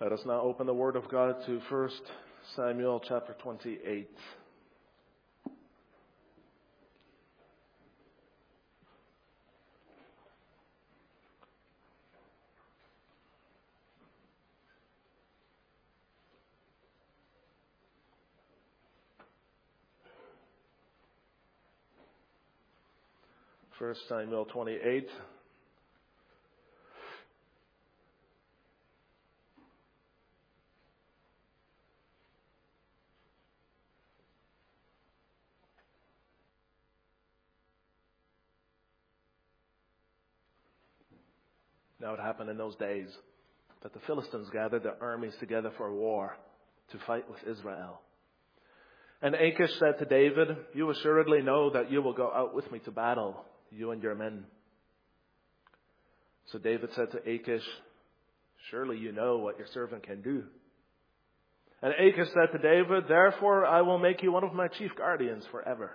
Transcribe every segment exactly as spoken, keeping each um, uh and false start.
Let us now open the Word of God to First Samuel chapter twenty-eight. First Samuel twenty-eight. Now it happened in those days that the Philistines gathered their armies together for war to fight with Israel. And Achish said to David, "You assuredly know that you will go out with me to battle, you and your men." So David said to Achish, "Surely you know what your servant can do." And Achish said to David, "Therefore I will make you one of my chief guardians forever."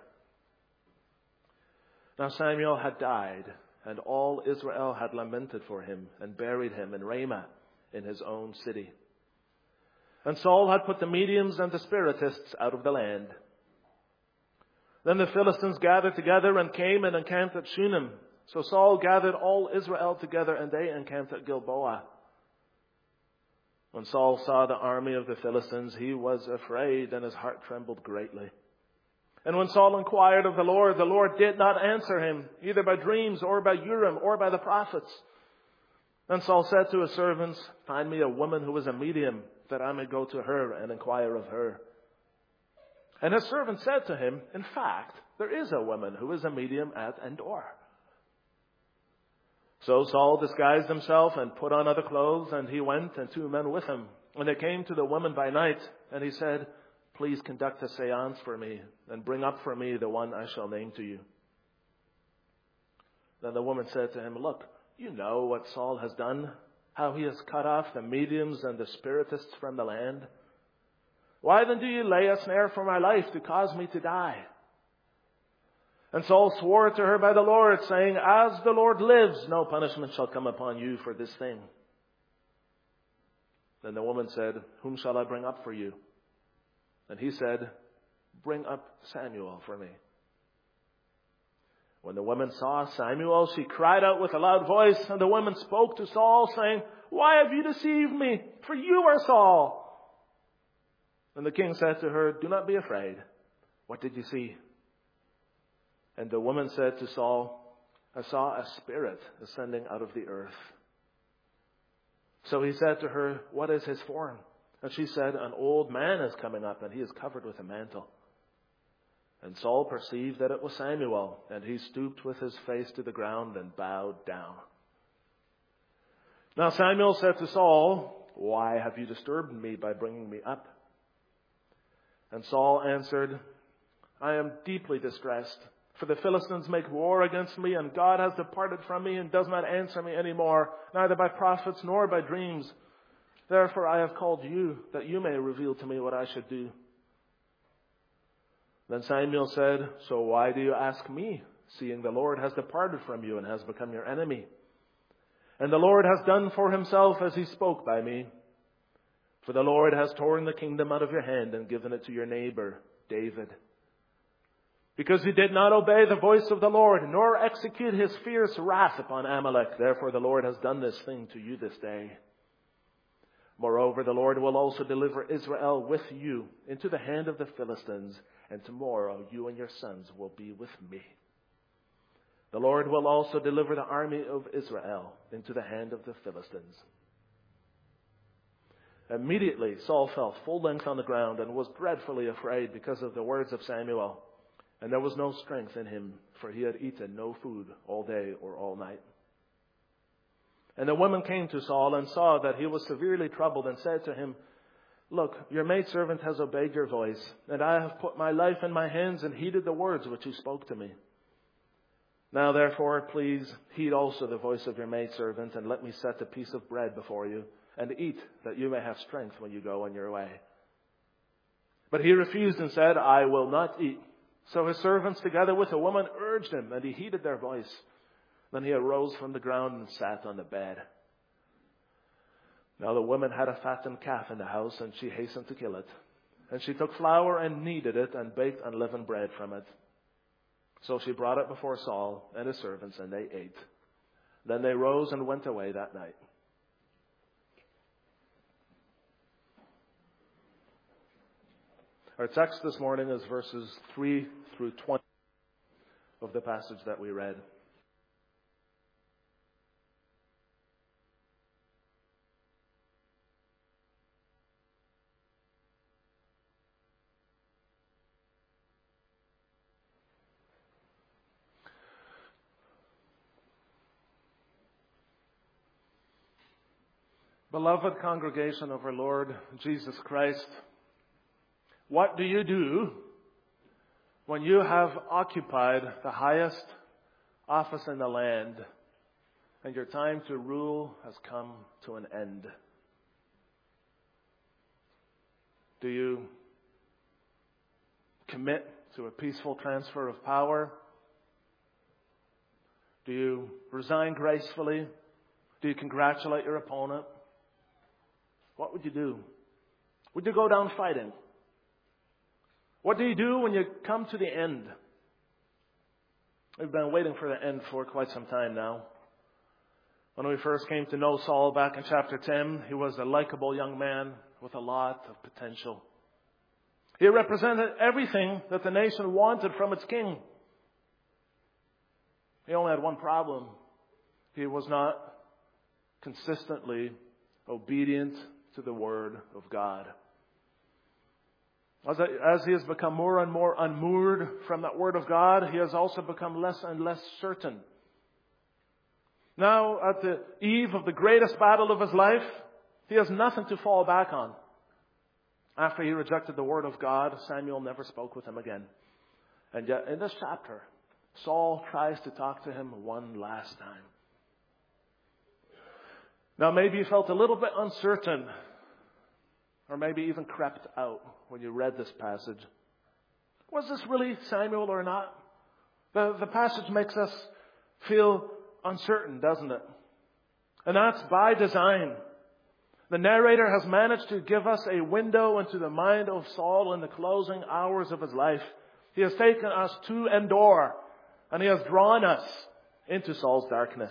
Now Samuel had died, and all Israel had lamented for him and buried him in Ramah in his own city. And Saul had put the mediums and the spiritists out of the land. Then the Philistines gathered together and came and encamped at Shunem. So Saul gathered all Israel together, and they encamped at Gilboa. When Saul saw the army of the Philistines, he was afraid, and his heart trembled greatly. And when Saul inquired of the Lord, the Lord did not answer him, either by dreams or by Urim or by the prophets. Then Saul said to his servants, "Find me a woman who is a medium, that I may go to her and inquire of her." And his servant said to him, "In fact, there is a woman who is a medium at Endor." So Saul disguised himself and put on other clothes, and he went and two men with him. And they came to the woman by night, and he said, "Please conduct a seance for me, and bring up for me the one I shall name to you." Then the woman said to him, "Look, you know what Saul has done, how he has cut off the mediums and the spiritists from the land. Why then do you lay a snare for my life to cause me to die?" And Saul swore to her by the Lord, saying, "As the Lord lives, no punishment shall come upon you for this thing." Then the woman said, "Whom shall I bring up for you?" And he said, "Bring up Samuel for me." When the woman saw Samuel, she cried out with a loud voice, and the woman spoke to Saul, saying, "Why have you deceived me? For you are Saul." And the king said to her, "Do not be afraid. What did you see?" And the woman said to Saul, "I saw a spirit ascending out of the earth." So he said to her, "What is his form?" And she said, "An old man is coming up, and he is covered with a mantle." And Saul perceived that it was Samuel, and he stooped with his face to the ground and bowed down. Now Samuel said to Saul, "Why have you disturbed me by bringing me up?" And Saul answered, "I am deeply distressed, for the Philistines make war against me, and God has departed from me and does not answer me any more, neither by prophets nor by dreams. Therefore I have called you, that you may reveal to me what I should do." Then Samuel said, "So why do you ask me, seeing the Lord has departed from you and has become your enemy? And the Lord has done for himself as he spoke by me. For the Lord has torn the kingdom out of your hand and given it to your neighbor, David. Because you did not obey the voice of the Lord, nor execute his fierce wrath upon Amalek. Therefore the Lord has done this thing to you this day. Moreover, the Lord will also deliver Israel with you into the hand of the Philistines, and tomorrow you and your sons will be with me. The Lord will also deliver the army of Israel into the hand of the Philistines." Immediately Saul fell full length on the ground and was dreadfully afraid because of the words of Samuel. And there was no strength in him, for he had eaten no food all day or all night. And the woman came to Saul and saw that he was severely troubled, and said to him, "Look, your maidservant has obeyed your voice, and I have put my life in my hands and heeded the words which you spoke to me. Now therefore, please heed also the voice of your maidservant, and let me set a piece of bread before you, and eat, that you may have strength when you go on your way." But he refused and said, "I will not eat." So his servants, together with the woman, urged him, and he heeded their voice. Then he arose from the ground and sat on the bed. Now the woman had a fattened calf in the house, and she hastened to kill it. And she took flour and kneaded it, and baked unleavened bread from it. So she brought it before Saul and his servants, and they ate. Then they rose and went away that night. Our text this morning is verses three through twenty of the passage that we read. Beloved congregation of our Lord Jesus Christ, what do you do when you have occupied the highest office in the land and your time to rule has come to an end? Do you commit to a peaceful transfer of power? Do you resign gracefully? Do you congratulate your opponent? What would you do? Would you go down fighting? What do you do when you come to the end? We've been waiting for the end for quite some time now. When we first came to know Saul back in chapter ten, he was a likable young man with a lot of potential. He represented everything that the nation wanted from its king. He only had one problem. He was not consistently obedient to the Word of God. As, as he has become more and more unmoored from that Word of God, he has also become less and less certain. Now, at the eve of the greatest battle of his life, he has nothing to fall back on. After he rejected the Word of God, Samuel never spoke with him again. And yet, in this chapter, Saul tries to talk to him one last time. Now, maybe you felt a little bit uncertain, or maybe even crept out when you read this passage. Was this really Samuel or not? The, the passage makes us feel uncertain, doesn't it? And that's by design. The narrator has managed to give us a window into the mind of Saul in the closing hours of his life. He has taken us to Endor, and he has drawn us into Saul's darkness.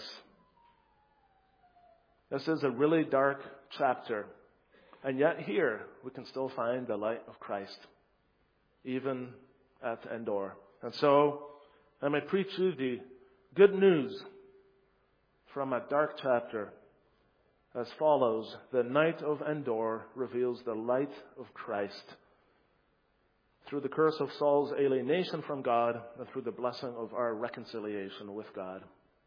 This is a really dark chapter. And yet here we can still find the light of Christ, even at Endor. And so I may preach you the good news from a dark chapter as follows. The night of Endor reveals the light of Christ through the curse of Saul's alienation from God and through the blessing of our reconciliation with God.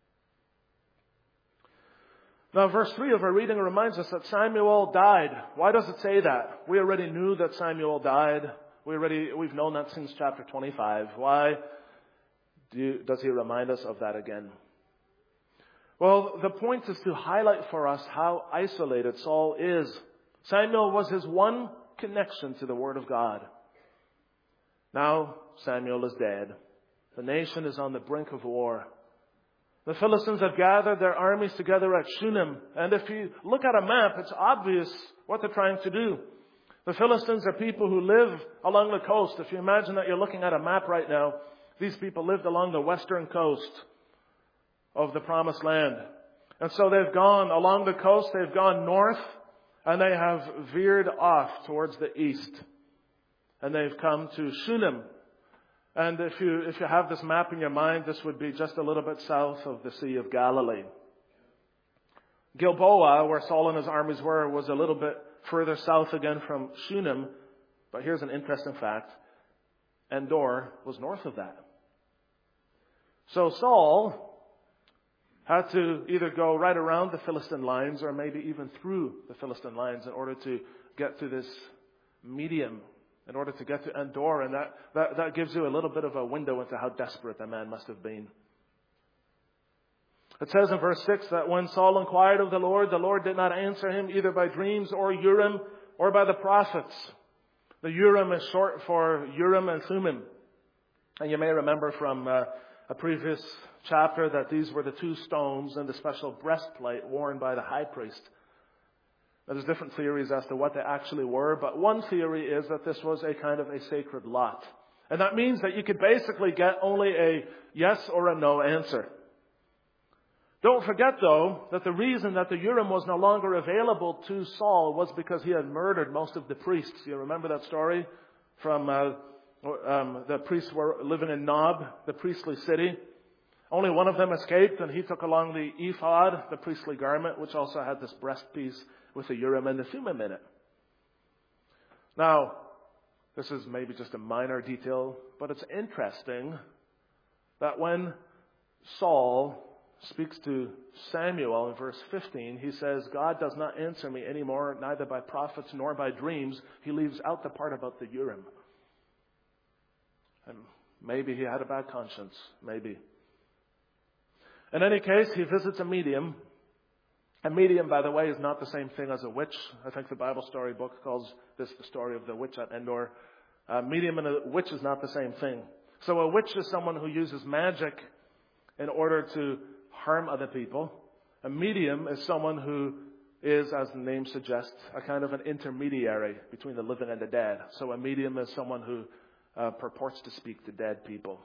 Now, verse three of our reading reminds us that Samuel died. Why does it say that? We already knew that Samuel died. We already, we've known that since chapter twenty-five. Why do, does he remind us of that again? Well, the point is to highlight for us how isolated Saul is. Samuel was his one connection to the Word of God. Now, Samuel is dead. The nation is on the brink of war. The Philistines have gathered their armies together at Shunem. And if you look at a map, it's obvious what they're trying to do. The Philistines are people who live along the coast. If you imagine that you're looking at a map right now, these people lived along the western coast of the Promised Land. And so they've gone along the coast, they've gone north, and they have veered off towards the east. And they've come to Shunem. And if you if you have this map in your mind, this would be just a little bit south of the Sea of Galilee. Gilboa, where Saul and his armies were, was a little bit further south again from Shunem. But here's an interesting fact. Endor was north of that. So Saul had to either go right around the Philistine lines or maybe even through the Philistine lines in order to get to this medium, in order to get to Endor. And that, that, that gives you a little bit of a window into how desperate the man must have been. It says in verse six that when Saul inquired of the Lord, the Lord did not answer him either by dreams or Urim or by the prophets. The Urim is short for Urim and Thummim. And you may remember from uh, a previous chapter that these were the two stones in the special breastplate worn by the high priest. There's different theories as to what they actually were, but one theory is that this was a kind of a sacred lot. And that means that you could basically get only a yes or a no answer. Don't forget, though, that the reason that the Urim was no longer available to Saul was because he had murdered most of the priests. You remember that story from uh, um, the priests were living in Nob, the priestly city. Only one of them escaped, and he took along the ephod, the priestly garment, which also had this breastpiece with the Urim and the Thummim in it. Now, this is maybe just a minor detail, but it's interesting that when Saul speaks to Samuel in verse fifteen, he says, God does not answer me anymore, neither by prophets nor by dreams. He leaves out the part about the Urim. And maybe he had a bad conscience. Maybe. In any case, he visits a medium. A medium, by the way, is not the same thing as a witch. I think the Bible story book calls this the story of the witch at Endor. A medium and a witch is not the same thing. So a witch is someone who uses magic in order to harm other people. A medium is someone who is, as the name suggests, a kind of an intermediary between the living and the dead. So a medium is someone who uh, purports to speak to dead people.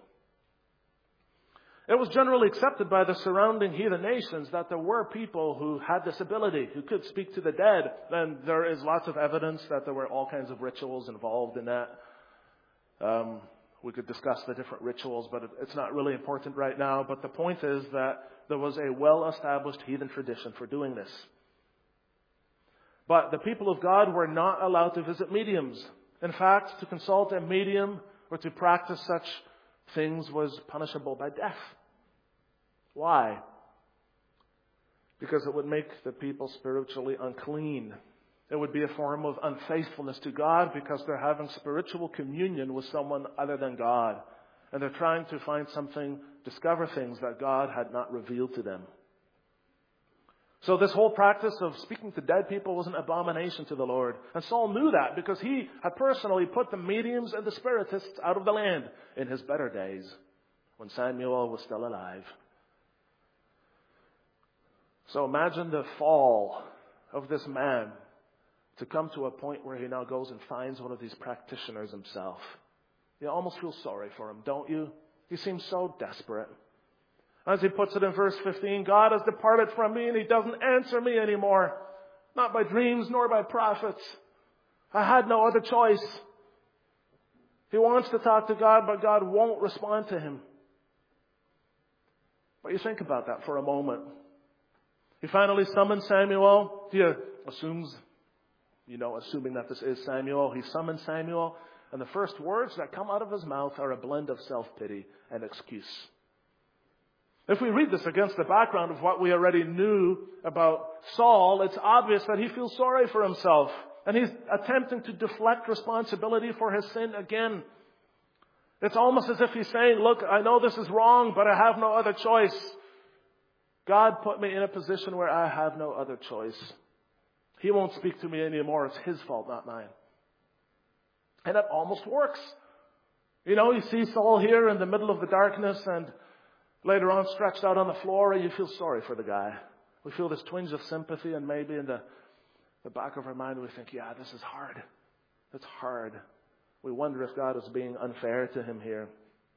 It was generally accepted by the surrounding heathen nations that there were people who had this ability, who could speak to the dead. And there is lots of evidence that there were all kinds of rituals involved in that. Um, we could discuss the different rituals, but it's not really important right now. But the point is that there was a well-established heathen tradition for doing this. But the people of God were not allowed to visit mediums. In fact, to consult a medium or to practice such things was punishable by death. Why? Because it would make the people spiritually unclean. It would be a form of unfaithfulness to God because they're having spiritual communion with someone other than God. And they're trying to find something, discover things that God had not revealed to them. So this whole practice of speaking to dead people was an abomination to the Lord. And Saul knew that because he had personally put the mediums and the spiritists out of the land in his better days when Samuel was still alive. So imagine the fall of this man to come to a point where he now goes and finds one of these practitioners himself. You almost feel sorry for him, don't you? He seems so desperate. As he puts it in verse fifteen, God has departed from me and he doesn't answer me anymore. Not by dreams nor by prophets. I had no other choice. He wants to talk to God, but God won't respond to him. But you think about that for a moment. He finally summons Samuel. He assumes, you know, assuming that this is Samuel, he summons Samuel, and the first words that come out of his mouth are a blend of self-pity and excuse. If we read this against the background of what we already knew about Saul, it's obvious that he feels sorry for himself. And he's attempting to deflect responsibility for his sin again. It's almost as if he's saying, look, I know this is wrong, but I have no other choice. God put me in a position where I have no other choice. He won't speak to me anymore. It's his fault, not mine. And it almost works. You know, you see Saul here in the middle of the darkness and later on stretched out on the floor, and you feel sorry for the guy. We feel this twinge of sympathy, and maybe in the, the back of our mind we think, yeah, this is hard. It's hard. We wonder if God is being unfair to him here.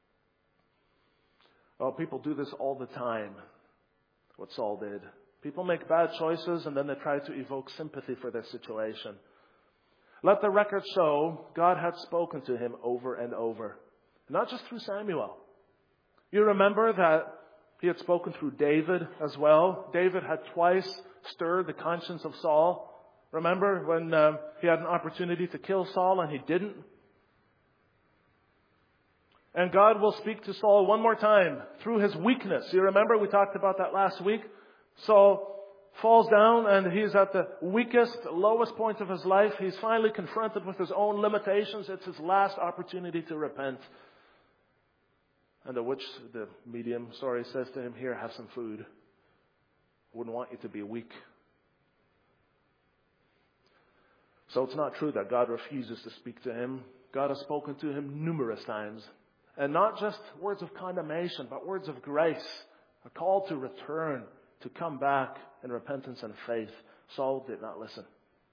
Well, people do this all the time, what Saul did. People make bad choices, and then they try to evoke sympathy for their situation. Let the record show God had spoken to him over and over. Not just through Samuel. You remember that he had spoken through David as well. David had twice stirred the conscience of Saul. Remember when um, he had an opportunity to kill Saul and he didn't? And God will speak to Saul one more time through his weakness. You remember we talked about that last week? Saul falls down and he's at the weakest, lowest point of his life. He's finally confronted with his own limitations. It's his last opportunity to repent. And the witch, the medium, sorry, says to him, here, have some food. Wouldn't want you to be weak. So it's not true that God refuses to speak to him. God has spoken to him numerous times. And not just words of condemnation, but words of grace. A call to return, to come back in repentance and faith. Saul did not listen.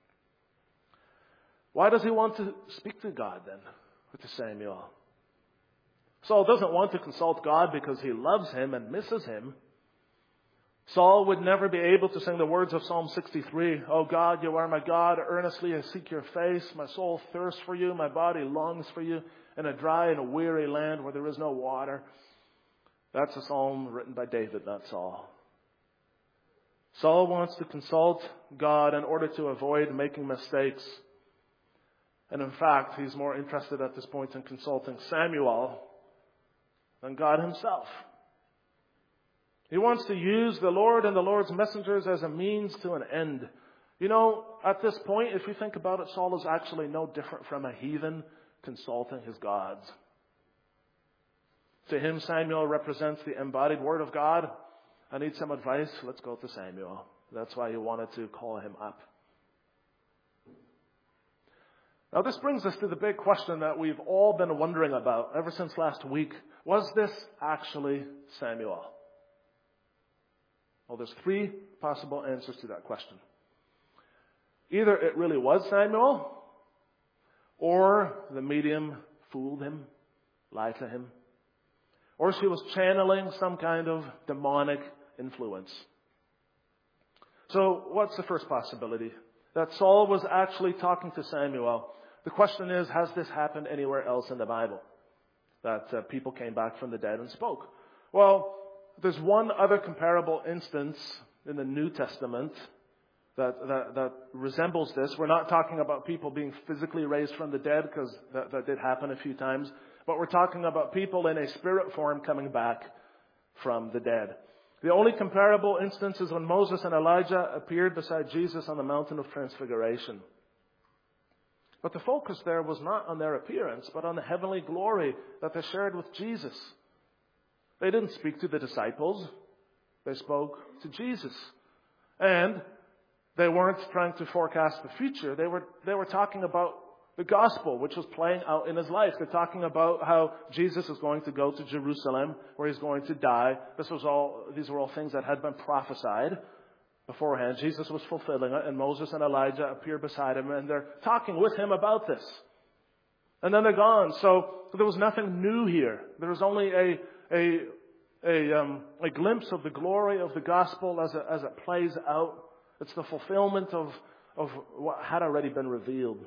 Why does he want to speak to God then, to Samuel? Saul doesn't want to consult God because he loves him and misses him. Saul would never be able to sing the words of Psalm sixty-three. "Oh God, you are my God. Earnestly I seek your face. My soul thirsts for you. My body longs for you in a dry and a weary land where there is no water." That's a psalm written by David, not Saul. Saul wants to consult God in order to avoid making mistakes. And in fact, he's more interested at this point in consulting Samuel than God himself. He wants to use the Lord and the Lord's messengers as a means to an end. You know, at this point, if you think about it, Saul is actually no different from a heathen consulting his gods. To him, Samuel represents the embodied word of God. I need some advice. Let's go to Samuel. That's why he wanted to call him up. Now, this brings us to the big question that we've all been wondering about ever since last week. Was this actually Samuel? Well, there's three possible answers to that question. Either it really was Samuel, or the medium fooled him, lied to him, or she was channeling some kind of demonic influence. So, what's the first possibility? That Saul was actually talking to Samuel. The question is, has this happened anywhere else in the Bible? That uh, people came back from the dead and spoke. Well, there's one other comparable instance in the New Testament that, that, that resembles this. We're not talking about people being physically raised from the dead, because that, that did happen a few times. But we're talking about people in a spirit form coming back from the dead. The only comparable instance is when Moses and Elijah appeared beside Jesus on the mountain of Transfiguration. But the focus there was not on their appearance, but on the heavenly glory that they shared with Jesus. They didn't speak to the disciples. They spoke to Jesus. And they weren't trying to forecast the future. They were, they were talking about the gospel, which was playing out in his life. They're talking about how Jesus is going to go to Jerusalem, where he's going to die. This was all, these were all things that had been prophesied beforehand. Jesus was fulfilling it, and Moses and Elijah appear beside him, and they're talking with him about this. And then they're gone. So there was nothing new here. There was only a a a, um, a glimpse of the glory of the gospel as it, as it plays out. It's the fulfillment of, of what had already been revealed.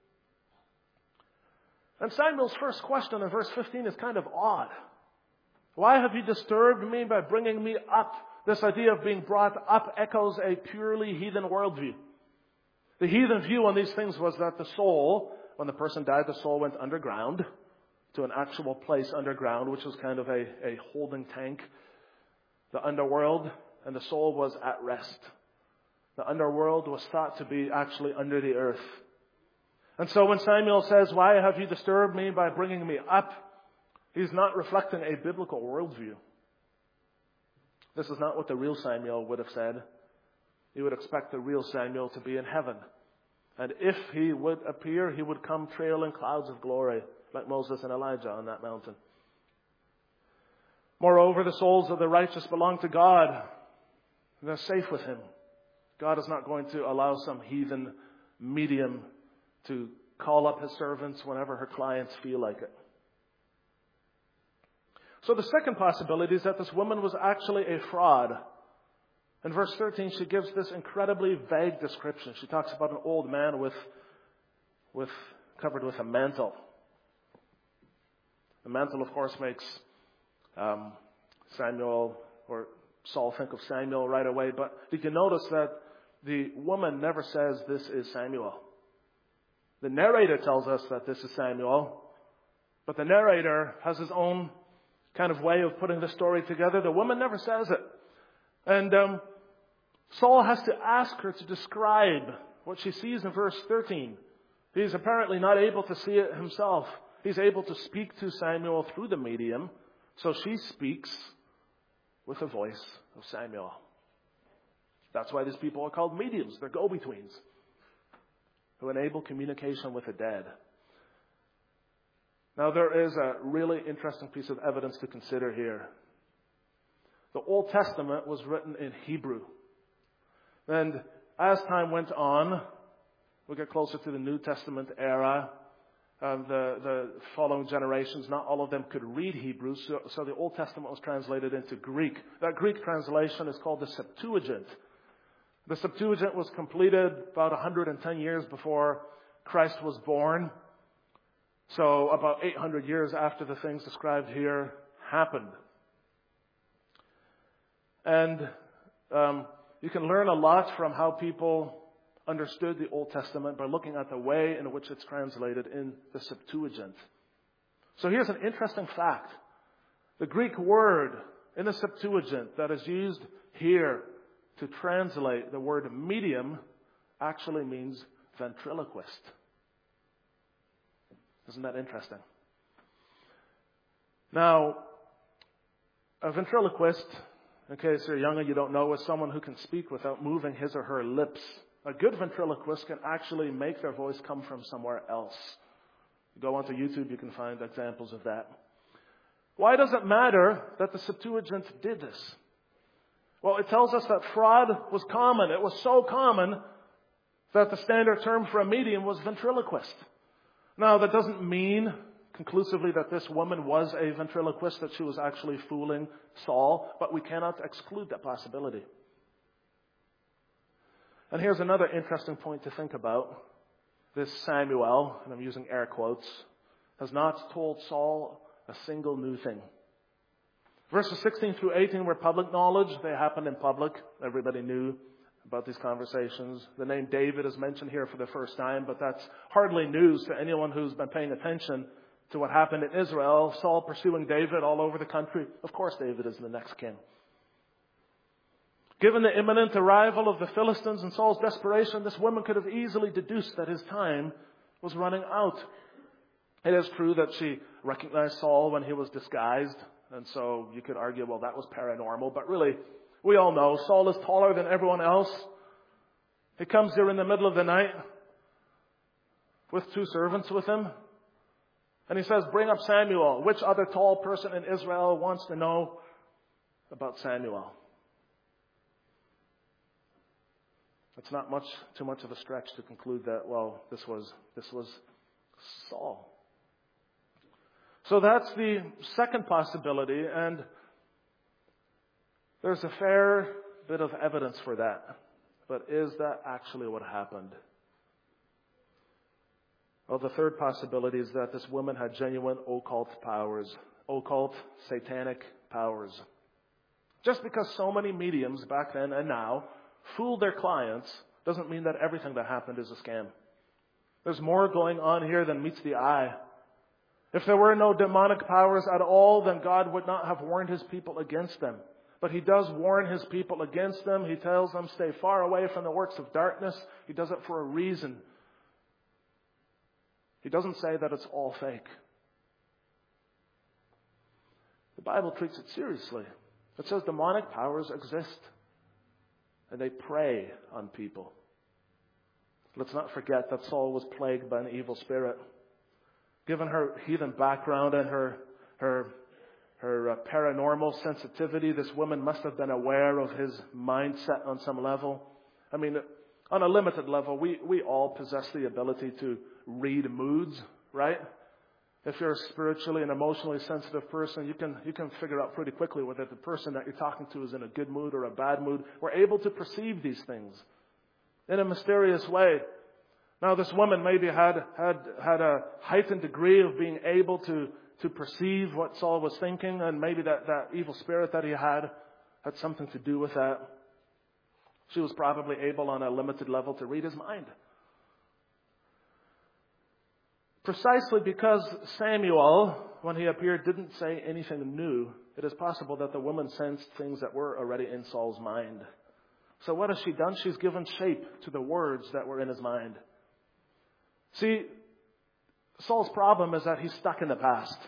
And Samuel's first question in verse fifteen is kind of odd. Why have you disturbed me by bringing me up? This idea of being brought up echoes a purely heathen worldview. The heathen view on these things was that the soul, when the person died, the soul went underground to an actual place underground, which was kind of a, a holding tank, the underworld, and the soul was at rest. The underworld was thought to be actually under the earth. And so when Samuel says, "Why have you disturbed me by bringing me up?" he's not reflecting a biblical worldview. This is not what the real Samuel would have said. He would expect the real Samuel to be in heaven. And if he would appear, he would come trailing clouds of glory, like Moses and Elijah on that mountain. Moreover, the souls of the righteous belong to God. They're safe with him. God is not going to allow some heathen medium to call up his servants whenever her clients feel like it. So the second possibility is that this woman was actually a fraud. In verse thirteen, she gives this incredibly vague description. She talks about an old man with, with covered with a mantle. The mantle, of course, makes um, Samuel or Saul think of Samuel right away. But did you notice that the woman never says this is Samuel? The narrator tells us that this is Samuel, but the narrator has his own kind of way of putting the story together. The woman never says it. And um, Saul has to ask her to describe what she sees in verse thirteen. He's apparently not able to see it himself. He's able to speak to Samuel through the medium, so she speaks with the voice of Samuel. That's why these people are called mediums. They're go-betweens who enable communication with the dead. Now, there is a really interesting piece of evidence to consider here. The Old Testament was written in Hebrew. And as time went on, we get closer to the New Testament era, um, the, the following generations, not all of them could read Hebrew, so, so the Old Testament was translated into Greek. That Greek translation is called the Septuagint. The Septuagint was completed about one hundred ten years before Christ was born. So about eight hundred years after the things described here happened. And um, you can learn a lot from how people understood the Old Testament by looking at the way in which it's translated in the Septuagint. So here's an interesting fact. The Greek word in the Septuagint that is used here to translate the word medium actually means ventriloquist. Isn't that interesting? Now, a ventriloquist, in case you're young and you don't know, is someone who can speak without moving his or her lips. A good ventriloquist can actually make their voice come from somewhere else. You go onto YouTube, you can find examples of that. Why does it matter that the Septuagint did this? Well, it tells us that fraud was common. It was so common that the standard term for a medium was ventriloquist. Now, that doesn't mean conclusively that this woman was a ventriloquist, that she was actually fooling Saul, but we cannot exclude that possibility. And here's another interesting point to think about. This Samuel, and I'm using air quotes, has not told Saul a single new thing. Verses sixteen through eighteen were public knowledge. They happened in public. Everybody knew about these conversations. The name David is mentioned here for the first time, but that's hardly news to anyone who's been paying attention to what happened in Israel. Saul pursuing David all over the country. Of course, David is the next king. Given the imminent arrival of the Philistines and Saul's desperation, this woman could have easily deduced that his time was running out. It is true that she recognized Saul when he was disguised, and so you could argue, well, that was paranormal, but really, we all know Saul is taller than everyone else. He comes here in the middle of the night with two servants with him, and he says, bring up Samuel. Which other tall person in Israel wants to know about Samuel? It's not much too much of a stretch to conclude that, well, this was this was Saul. So that's the second possibility, and there's a fair bit of evidence for that. But is that actually what happened? Well, the third possibility is that this woman had genuine occult powers, occult satanic powers. Just because so many mediums back then and now fooled their clients doesn't mean that everything that happened is a scam. There's more going on here than meets the eye. If there were no demonic powers at all, then God would not have warned His people against them. But He does warn His people against them. He tells them, stay far away from the works of darkness. He does it for a reason. He doesn't say that it's all fake. The Bible treats it seriously. It says demonic powers exist. And they prey on people. Let's not forget that Saul was plagued by an evil spirit. Given her heathen background and her her her uh, paranormal sensitivity, this woman must have been aware of his mindset on some level. I mean, on a limited level, we, we all possess the ability to read moods, right? If you're a spiritually and emotionally sensitive person, you can you can figure out pretty quickly whether the person that you're talking to is in a good mood or a bad mood. We're able to perceive these things in a mysterious way. Now, this woman maybe had had had a heightened degree of being able to to perceive what Saul was thinking, and maybe that, that evil spirit that he had had something to do with that. She was probably able on a limited level to read his mind. Precisely because Samuel, when he appeared, didn't say anything new, it is possible that the woman sensed things that were already in Saul's mind. So what has she done? She's given shape to the words that were in his mind. See, Saul's problem is that he's stuck in the past.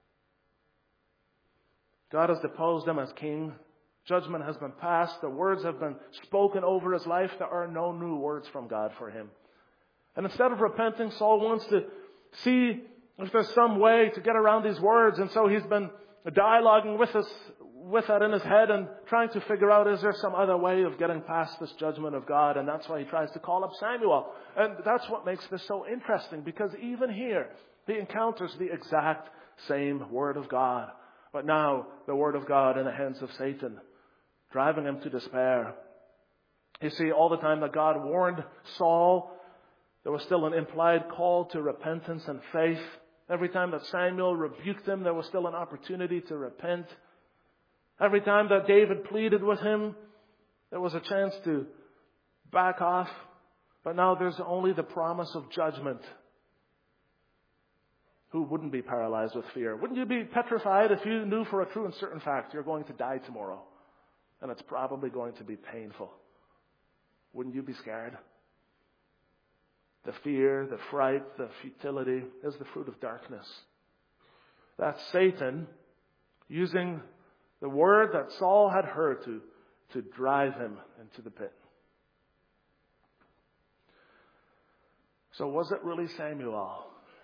God has deposed him as king. Judgment has been passed. The words have been spoken over his life. There are no new words from God for him. And instead of repenting, Saul wants to see if there's some way to get around these words. And so he's been dialoguing with his, with that in his head and trying to figure out, is there some other way of getting past this judgment of God? And that's why he tries to call up Samuel. And that's what makes this so interesting, because even here, he encounters the exact same Word of God. But now, the Word of God in the hands of Satan, driving him to despair. You see, all the time that God warned Saul, there was still an implied call to repentance and faith. Every time that Samuel rebuked him, there was still an opportunity to repent. Every time that David pleaded with him, there was a chance to back off. But now there's only the promise of judgment. Who wouldn't be paralyzed with fear? Wouldn't you be petrified if you knew for a true and certain fact you're going to die tomorrow? And it's probably going to be painful. Wouldn't you be scared? The fear, the fright, the futility is the fruit of darkness. That's Satan using the word that Saul had heard to, to drive him into the pit. So was it really Samuel?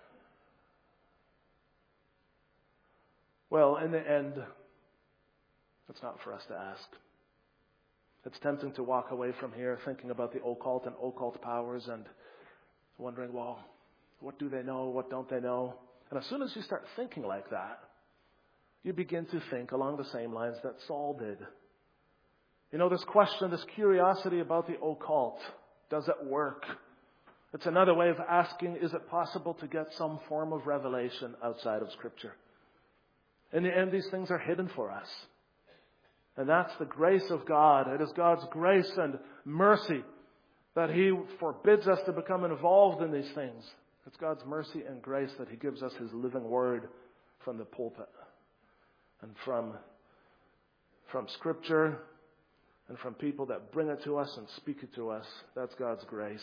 Well, in the end, it's not for us to ask. It's tempting to walk away from here thinking about the occult and occult powers and wondering, well, what do they know? What don't they know? And as soon as you start thinking like that, you begin to think along the same lines that Saul did. You know, this question, this curiosity about the occult, does it work? It's another way of asking, is it possible to get some form of revelation outside of Scripture? In the end, these things are hidden for us. And that's the grace of God. It is God's grace and mercy that He forbids us to become involved in these things. It's God's mercy and grace that He gives us His living word from the pulpit and from, from Scripture and from people that bring it to us and speak it to us. That's God's grace.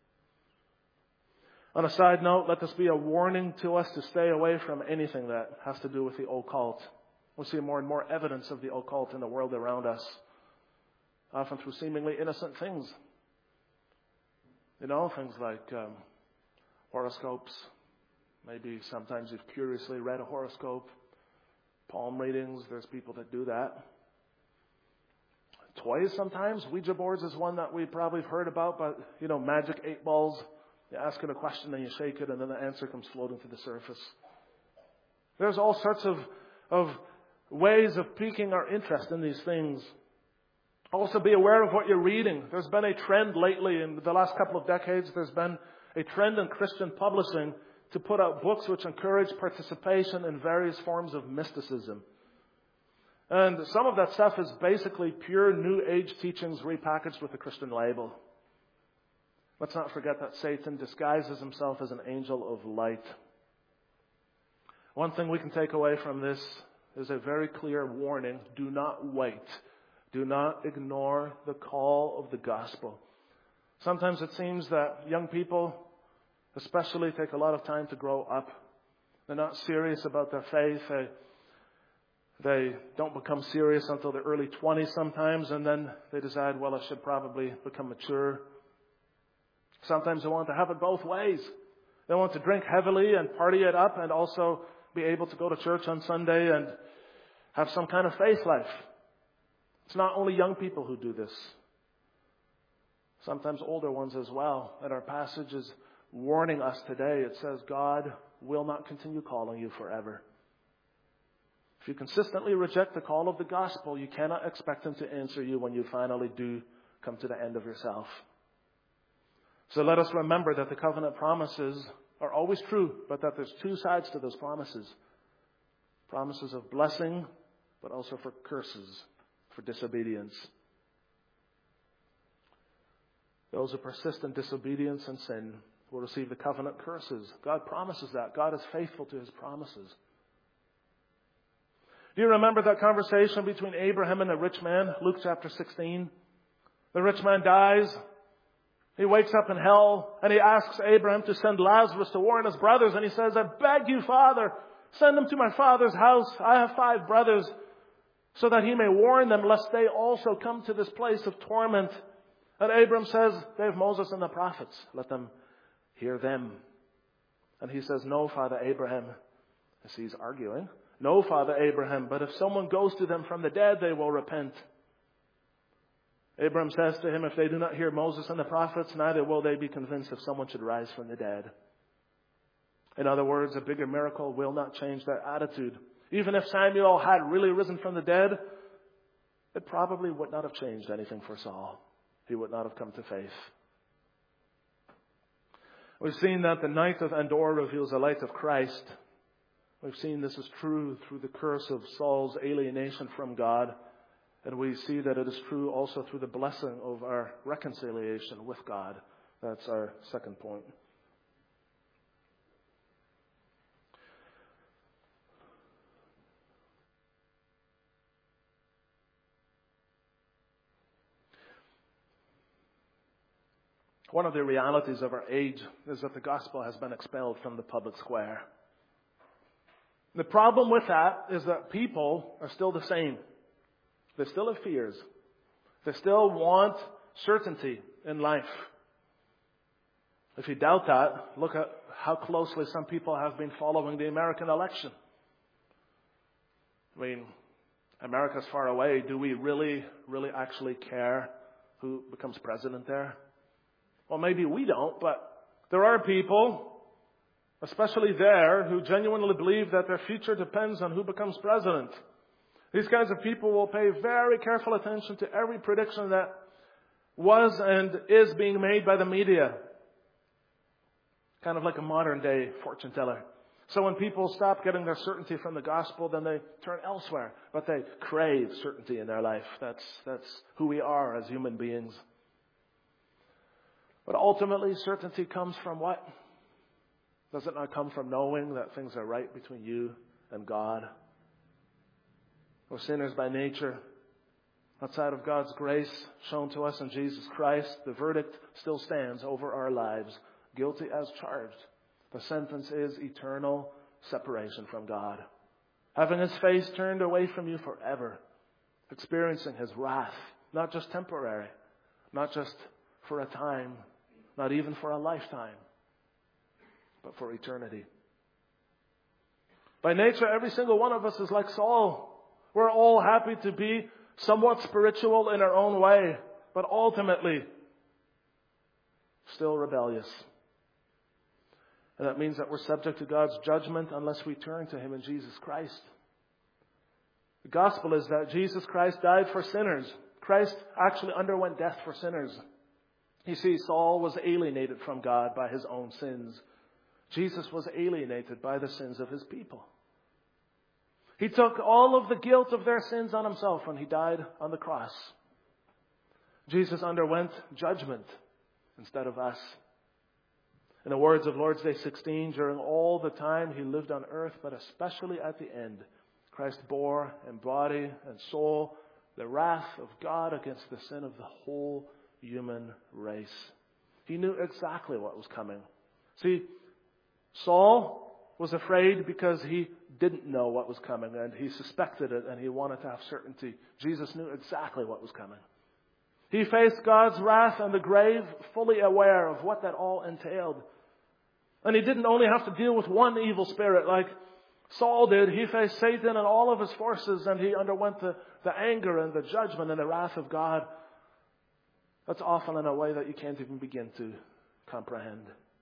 On a side note, let this be a warning to us to stay away from anything that has to do with the occult. We see more and more evidence of the occult in the world around us, often through seemingly innocent things. You know, things like um, horoscopes. Maybe sometimes you've curiously read a horoscope. Palm readings, there's people that do that. Toys sometimes. Ouija boards is one that we probably have heard about, but, you know, magic eight balls. You ask it a question and you shake it and then the answer comes floating to the surface. There's all sorts of, of ways of piquing our interest in these things. Also be aware of what you're reading. There's been a trend lately in the last couple of decades. There's been a trend in Christian publishing to put out books which encourage participation in various forms of mysticism. And some of that stuff is basically pure New Age teachings repackaged with a Christian label. Let's not forget that Satan disguises himself as an angel of light. One thing we can take away from this is a very clear warning. Do not wait. Do not ignore the call of the gospel. Sometimes it seems that young people, especially, take a lot of time to grow up. They're not serious about their faith. They, they don't become serious until the early twenties sometimes, and then they decide, well, I should probably become mature. Sometimes they want to have it both ways. They want to drink heavily and party it up and also be able to go to church on Sunday and have some kind of faith life. It's not only young people who do this. Sometimes older ones as well. And our passage is warning us today. It says God will not continue calling you forever. If you consistently reject the call of the gospel, you cannot expect Him to answer you when you finally do come to the end of yourself. So let us remember that the covenant promises are always true, but that there's two sides to those promises. Promises of blessing, but also for curses, for disobedience. Those who persist in disobedience and sin will receive the covenant curses. God promises that. God is faithful to His promises. Do you remember that conversation between Abraham and the rich man, Luke chapter sixteen? The rich man dies. He wakes up in hell and he asks Abraham to send Lazarus to warn his brothers. And he says, I beg you, Father, send him to my father's house. I have five brothers, so that he may warn them, lest they also come to this place of torment. And Abraham says, they have Moses and the prophets. Let them hear them. And he says, no, Father Abraham, as he's arguing, No, Father Abraham, but if someone goes to them from the dead, they will repent. Abraham says to him, if they do not hear Moses and the prophets, neither will they be convinced if someone should rise from the dead. In other words, a bigger miracle will not change their attitude. Even if Samuel had really risen from the dead, it probably would not have changed anything for Saul. He would not have come to faith. We've seen that the night of Endor reveals the light of Christ. We've seen this is true through the curse of Saul's alienation from God. And we see that it is true also through the blessing of our reconciliation with God. That's our second point. One of the realities of our age is that the gospel has been expelled from the public square. The problem with that is that people are still the same. They still have fears. They still want certainty in life. If you doubt that, look at how closely some people have been following the American election. I mean, America's far away. Do we really, really actually care who becomes president there? Well, maybe we don't, but there are people, especially there, who genuinely believe that their future depends on who becomes president. These kinds of people will pay very careful attention to every prediction that was and is being made by the media. Kind of like a modern day fortune teller. So when people stop getting their certainty from the gospel, then they turn elsewhere. But they crave certainty in their life. That's, that's who we are as human beings. But ultimately, certainty comes from what? Does it not come from knowing that things are right between you and God? We're sinners by nature. Outside of God's grace shown to us in Jesus Christ, the verdict still stands over our lives, guilty as charged. The sentence is eternal separation from God. Having His face turned away from you forever. Experiencing His wrath, not just temporary, not just for a time, not even for a lifetime, but for eternity. By nature, every single one of us is like Saul. We're all happy to be somewhat spiritual in our own way, but ultimately still rebellious. And that means that we're subject to God's judgment unless we turn to Him in Jesus Christ. The gospel is that Jesus Christ died for sinners. Christ actually underwent death for sinners. You see, Saul was alienated from God by his own sins. Jesus was alienated by the sins of His people. He took all of the guilt of their sins on Himself when He died on the cross. Jesus underwent judgment instead of us. In the words of Lord's Day sixteen, during all the time He lived on earth, but especially at the end, Christ bore in body and soul the wrath of God against the sin of the whole human race. He knew exactly what was coming. See, Saul was afraid because he didn't know what was coming, and he suspected it, and he wanted to have certainty. Jesus knew exactly what was coming. He faced God's wrath and the grave, fully aware of what that all entailed. And He didn't only have to deal with one evil spirit like Saul did. He faced Satan and all of his forces, and he underwent the, the anger and the judgment and the wrath of God. That's often in a way that you can't even begin to comprehend.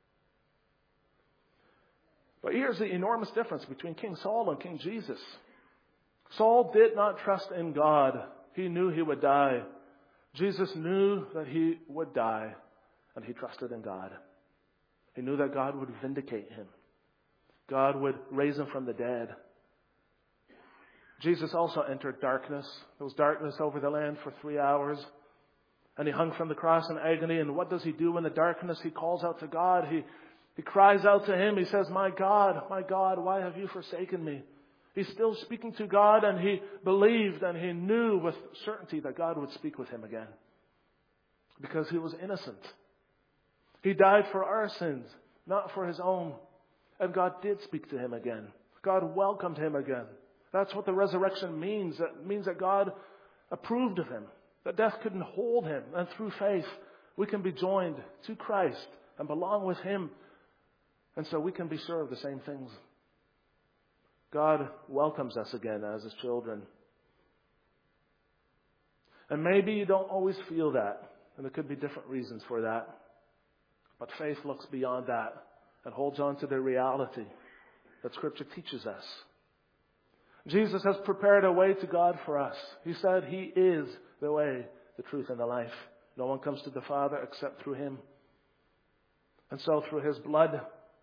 But here's the enormous difference between King Saul and King Jesus. Saul did not trust in God. He knew he would die. Jesus knew that he would die, and he trusted in God. He knew that God would vindicate him. God would raise him from the dead. Jesus also entered darkness. There was darkness over the land for three hours. And He hung from the cross in agony. And what does He do in the darkness? He calls out to God. He, he cries out to Him. He says, "My God, my God, why have you forsaken me?" He's still speaking to God, and he believed and he knew with certainty that God would speak with him again. Because he was innocent. He died for our sins, not for His own. And God did speak to him again. God welcomed him again. That's what the resurrection means. It means that God approved of him. That death couldn't hold him. And through faith, we can be joined to Christ and belong with Him. And so we can be sure of the same things. God welcomes us again as His children. And maybe you don't always feel that, and there could be different reasons for that. But faith looks beyond that and holds on to the reality that Scripture teaches us. Jesus has prepared a way to God for us. He said He is the way, the truth, and the life. No one comes to the Father except through Him. And so through His blood,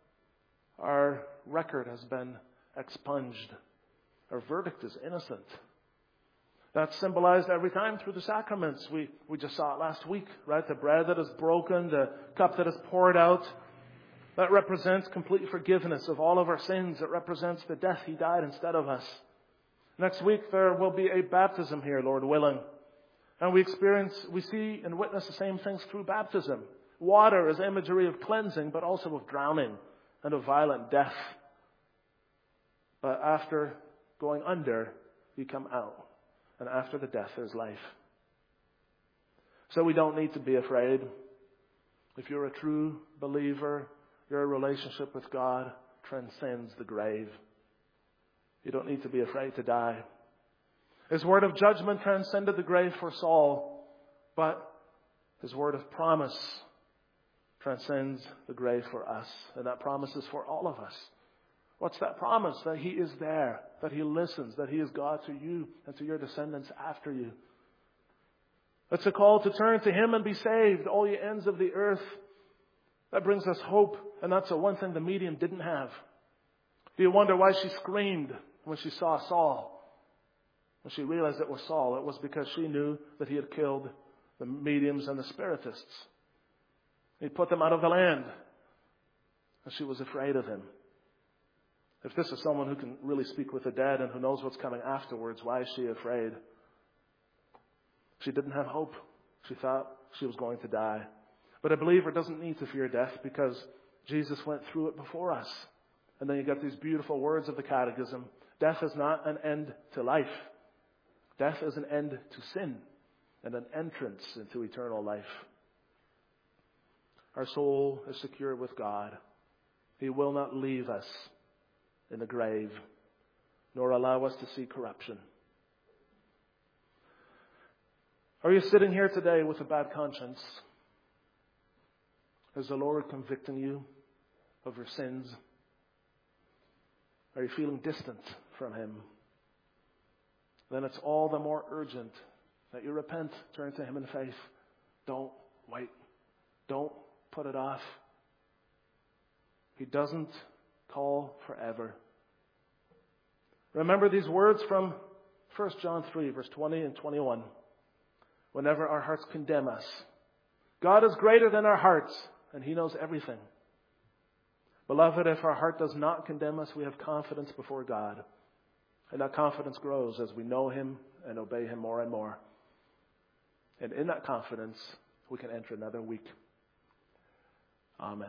our record has been expunged. Our verdict is innocent. That's symbolized every time through the sacraments. We, we just saw it last week, right? The bread that is broken, the cup that is poured out. That represents complete forgiveness of all of our sins. It represents the death He died instead of us. Next week there will be a baptism here, Lord willing. And we experience, we see and witness the same things through baptism. Water is imagery of cleansing, but also of drowning and of violent death. But after going under, you come out. And after the death is life. So we don't need to be afraid. If you're a true believer, your relationship with God transcends the grave. You don't need to be afraid to die. His word of judgment transcended the grave for Saul, but His word of promise transcends the grave for us. And that promise is for all of us. What's that promise? That He is there, that He listens, that He is God to you and to your descendants after you. It's a call to turn to Him and be saved, all ye ends of the earth. That brings us hope, and that's the one thing the medium didn't have. Do you wonder why she screamed when she saw Saul? When she realized it was Saul, it was because she knew that he had killed the mediums and the spiritists. He put them out of the land, and she was afraid of him. If this is someone who can really speak with the dead and who knows what's coming afterwards, why is she afraid? She didn't have hope. She thought she was going to die. But a believer doesn't need to fear death because Jesus went through it before us. And then you get these beautiful words of the Catechism. Death is not an end to life. Death is an end to sin and an entrance into eternal life. Our soul is secure with God. He will not leave us in the grave, nor allow us to see corruption. Are you sitting here today with a bad conscience? Is the Lord convicting you of your sins? Are you feeling distant from Him? Then it's all the more urgent that you repent, turn to Him in faith. Don't wait. Don't put it off. He doesn't call forever. Remember these words from First John three, verse twenty and twenty-one. Whenever our hearts condemn us, God is greater than our hearts, and He knows everything. Beloved, if our heart does not condemn us, we have confidence before God. And that confidence grows as we know Him and obey Him more and more. And in that confidence, we can enter another week. Amen.